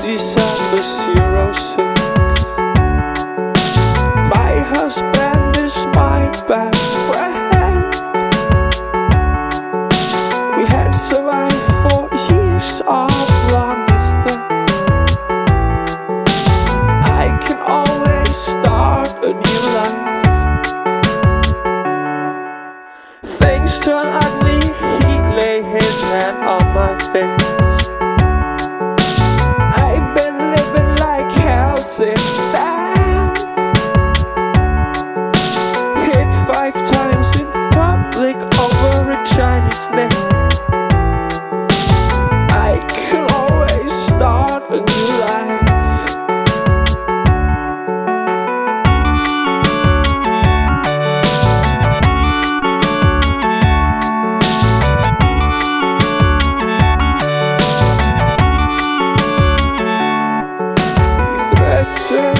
December 06. My husband is my best friend. We had survived 4 years of long distance. I can always start a new life. Things turn ugly, he lay his hand on my face. I've been living like hell since then. Hit 5 times in public over a Chinese name. I can always start a new life. He threatened